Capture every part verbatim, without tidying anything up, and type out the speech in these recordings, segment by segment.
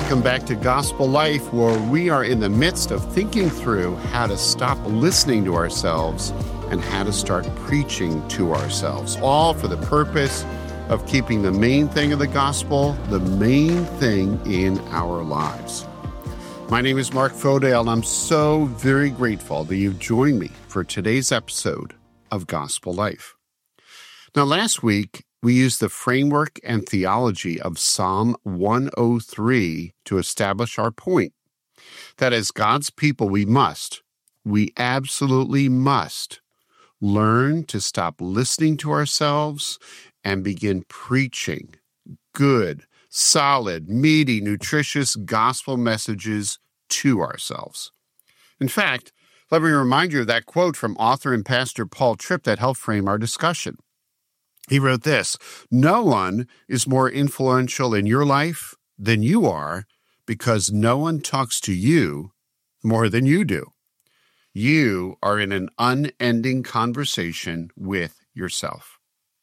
Welcome back to Gospel Life, where we are in the midst of thinking through how to stop listening to ourselves and how to start preaching to ourselves, all for the purpose of keeping the main thing of the gospel, the main thing in our lives. My name is Mark Fodale, and I'm so very grateful that you've joined me for today's episode of Gospel Life. Now, last week, we used the framework and theology of Psalm one oh three to establish our point, that as God's people, we must, we absolutely must, learn to stop listening to ourselves and begin preaching good, solid, meaty, nutritious gospel messages to ourselves. In fact, let me remind you of that quote from author and pastor Paul Tripp that helped frame our discussion. He wrote this: "No one is more influential in your life than you are because no one talks to you more than you do. You are in an unending conversation with yourself."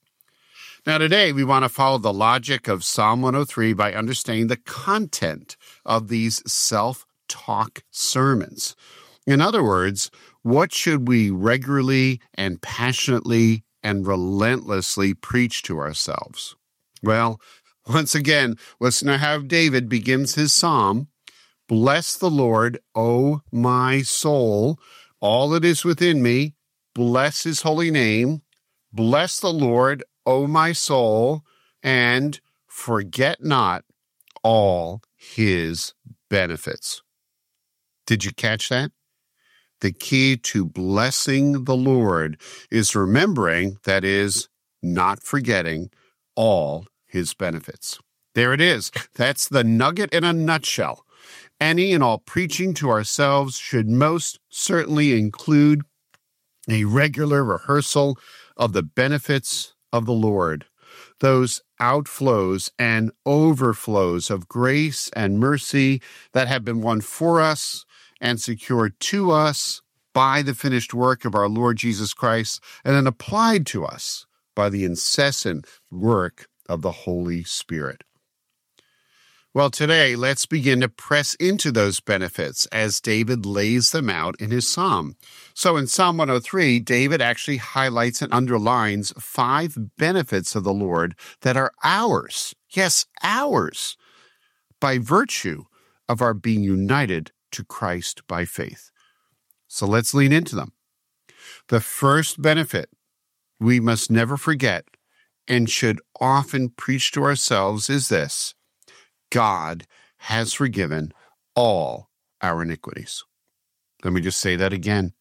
Now today, we want to follow the logic of Psalm one oh three by understanding the content of these self-talk sermons. In other words, what should we regularly and passionately and relentlessly preach to ourselves? Well, once again, listen to how David begins his psalm. "Bless the Lord, O my soul, all that is within me. Bless his holy name. Bless the Lord, O my soul, and forget not all his benefits." Did you catch that? The key to blessing the Lord is remembering, that is, not forgetting, all his benefits. There it is. That's the nugget in a nutshell. Any and all preaching to ourselves should most certainly include a regular rehearsal of the benefits of the Lord, those outflows and overflows of grace and mercy that have been won for us and secured to us by the finished work of our Lord Jesus Christ, and then applied to us by the incessant work of the Holy Spirit. Well, today, let's begin to press into those benefits as David lays them out in his psalm. So in Psalm one oh three, David actually highlights and underlines five benefits of the Lord that are ours, yes, ours, by virtue of our being united to Christ by faith. So let's lean into them. The first benefit we must never forget and should often preach to ourselves is this: God has forgiven all our iniquities. Let me just say that again.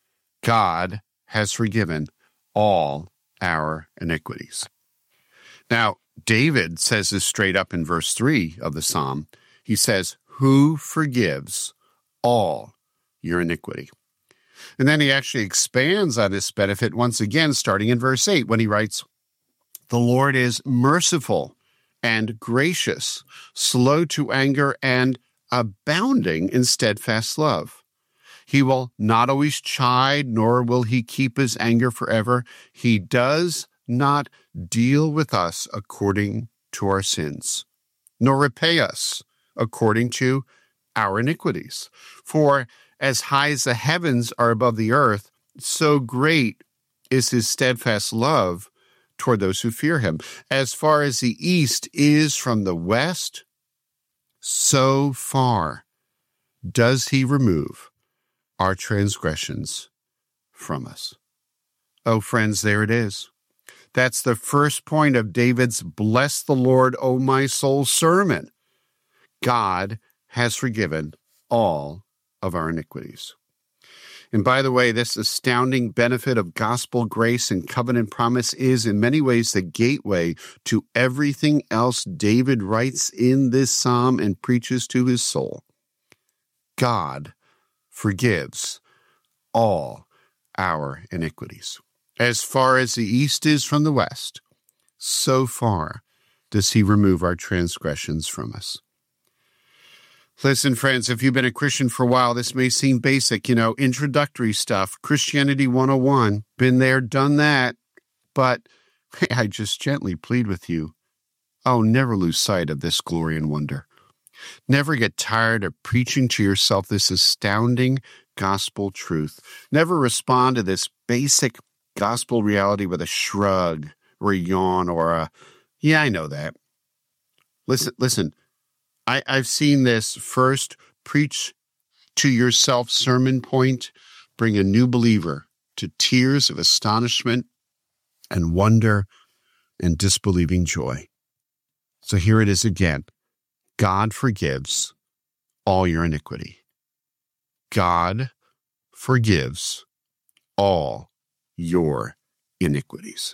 God has forgiven all our iniquities. Now, David says this straight up in verse three of the psalm. He says, "Who forgives all your iniquity?" And then he actually expands on this benefit once again, starting in verse eight, when he writes, "The Lord is merciful and gracious, slow to anger, and abounding in steadfast love. He will not always chide, nor will he keep his anger forever. He does not deal with us according to our sins, nor repay us according to our iniquities. For as high as the heavens are above the earth, so great is his steadfast love toward those who fear him. As far as the east is from the west, so far does he remove our transgressions from us." Oh, friends, there it is. That's the first point of David's "Bless the Lord, O my soul" sermon. God has forgiven all of our iniquities. And by the way, this astounding benefit of gospel grace and covenant promise is in many ways the gateway to everything else David writes in this psalm and preaches to his soul. God forgives all our iniquities. As far as the east is from the west, so far does he remove our transgressions from us. Listen, friends, if you've been a Christian for a while, this may seem basic, you know, introductory stuff, Christianity one oh one, been there, done that. But I just gently plead with you, oh, never lose sight of this glory and wonder. Never get tired of preaching to yourself this astounding gospel truth. Never respond to this basic gospel reality with a shrug or a yawn or a, yeah, I know that. Listen, listen, I, I've seen this first preach to yourself sermon point bring a new believer to tears of astonishment and wonder and disbelieving joy. So here it is again. God forgives all your iniquity. God forgives all your iniquities.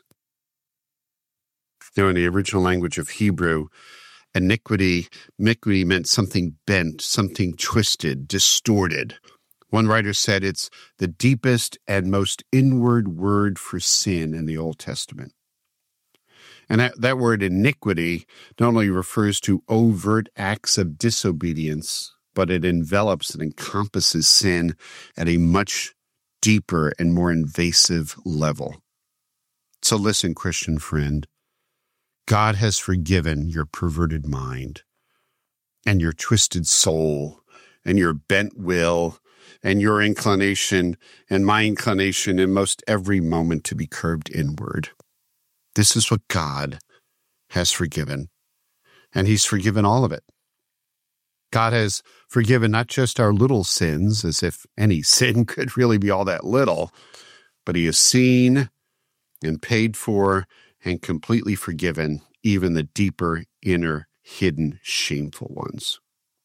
Now, in the original language of Hebrew, iniquity, iniquity meant something bent, something twisted, distorted. One writer said it's the deepest and most inward word for sin in the Old Testament. And that, that word iniquity not only refers to overt acts of disobedience, but it envelops and encompasses sin at a much deeper and more invasive level. So listen, Christian friend, God has forgiven your perverted mind and your twisted soul and your bent will and your inclination and my inclination in most every moment to be curved inward. This is what God has forgiven, and he's forgiven all of it. God has forgiven not just our little sins, as if any sin could really be all that little, but he has seen and paid for and completely forgiven even the deeper, inner, hidden, shameful ones.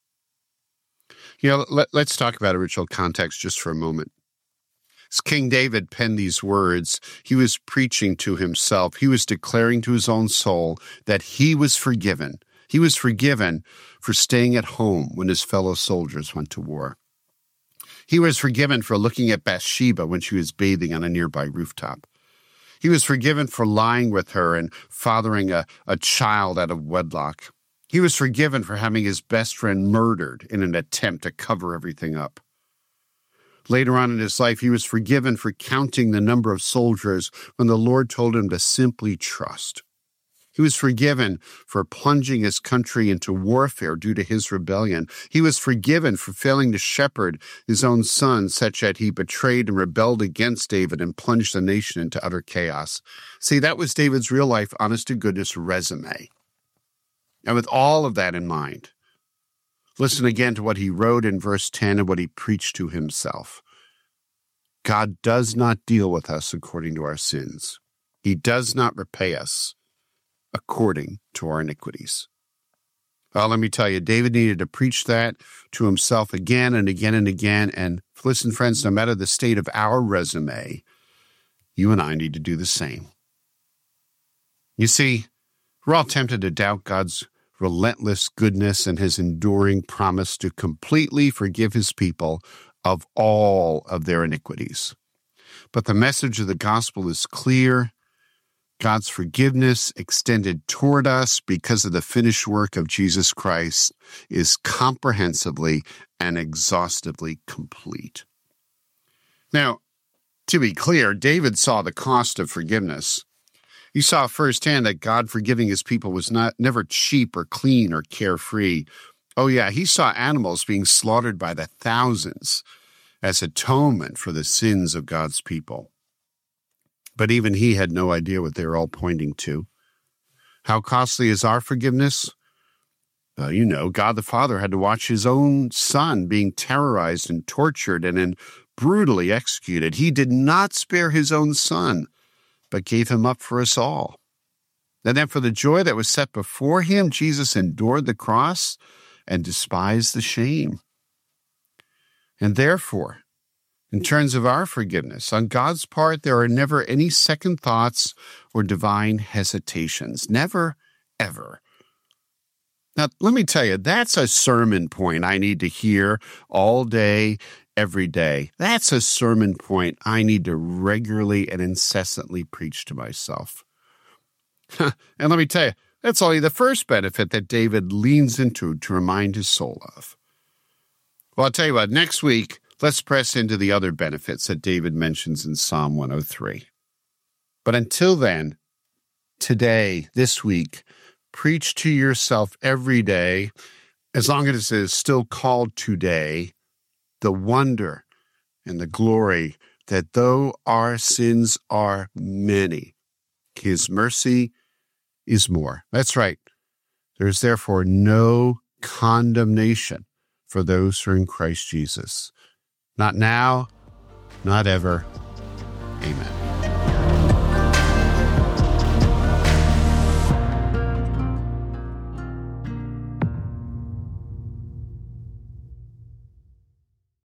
You know, let, let's talk about original context just for a moment. As King David penned these words, he was preaching to himself. He was declaring to his own soul that he was forgiven. He was forgiven for staying at home when his fellow soldiers went to war. He was forgiven for looking at Bathsheba when she was bathing on a nearby rooftop. He was forgiven for lying with her and fathering a, a child out of wedlock. He was forgiven for having his best friend murdered in an attempt to cover everything up. Later on in his life, he was forgiven for counting the number of soldiers when the Lord told him to simply trust. He was forgiven for plunging his country into warfare due to his rebellion. He was forgiven for failing to shepherd his own son such that he betrayed and rebelled against David and plunged the nation into utter chaos. See, that was David's real life, honest-to-goodness resume. And with all of that in mind, listen again to what he wrote in verse ten and what he preached to himself. God does not deal with us according to our sins. He does not repay us according to our iniquities. Well, let me tell you, David needed to preach that to himself again and again and again. And listen, friends, no matter the state of our resume, you and I need to do the same. You see, we're all tempted to doubt God's relentless goodness and his enduring promise to completely forgive his people of all of their iniquities. But the message of the gospel is clear. God's forgiveness extended toward us because of the finished work of Jesus Christ is comprehensively and exhaustively complete. Now, to be clear, David saw the cost of forgiveness. He saw firsthand that God forgiving his people was not never cheap or clean or carefree. Oh yeah, he saw animals being slaughtered by the thousands as atonement for the sins of God's people. But even he had no idea what they were all pointing to. How costly is our forgiveness? Well, you know, God the Father had to watch his own son being terrorized and tortured and then brutally executed. He did not spare his own son, but gave him up for us all. And then for the joy that was set before him, Jesus endured the cross and despised the shame. And therefore, in terms of our forgiveness, on God's part, there are never any second thoughts or divine hesitations. Never, ever. Now, let me tell you, that's a sermon point I need to hear all day, every day. That's a sermon point I need to regularly and incessantly preach to myself. And let me tell you, that's only the first benefit that David leans into to remind his soul of. Well, I'll tell you what, next week, let's press into the other benefits that David mentions in Psalm one oh three. But until then, today, this week, preach to yourself every day, as long as it is still called today, the wonder and the glory that though our sins are many, his mercy is more. That's right. There is therefore no condemnation for those who are in Christ Jesus. Not now, not ever. Amen.